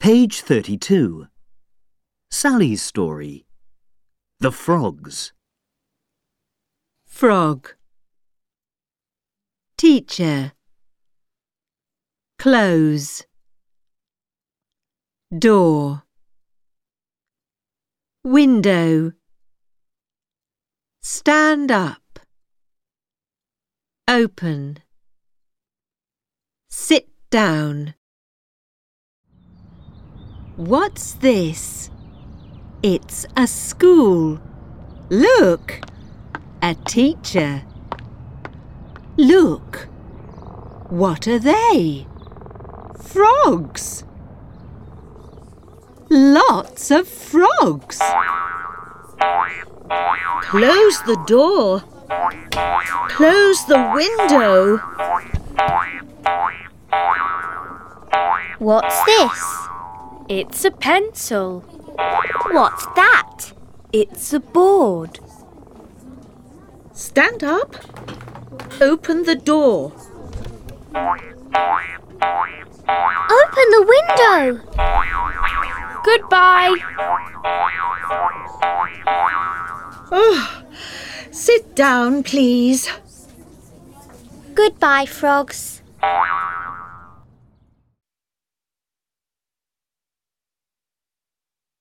Page 32. Sally's story. The Frogs. Frog. Teacher. Close. Door. Window. Stand up. Open. Sit down. What's this? It's a school. Look! A teacher. Look! What are they? Frogs! Lots of frogs! Close the door. Close the window. What's this? It's a pencil. What's that? It's a board. Stand up. Open the door. Open the window. Goodbye. Oh, sit down, please. Goodbye, frogs.